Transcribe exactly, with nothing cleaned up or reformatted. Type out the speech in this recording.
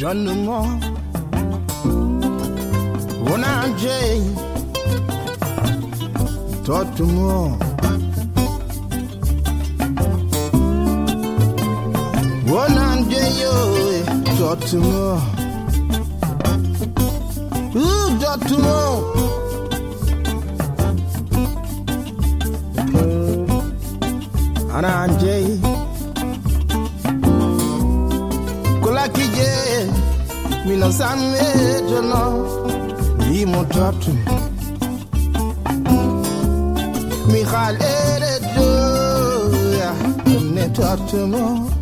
John no more. When I'm Jay, talk to more. When I'm Jay, yo, talk to more. Ooh, talk to more. And I'm Jay. Kolakije, mi no samme jono. He mo tatu mi khal ere do ya ne tatu mo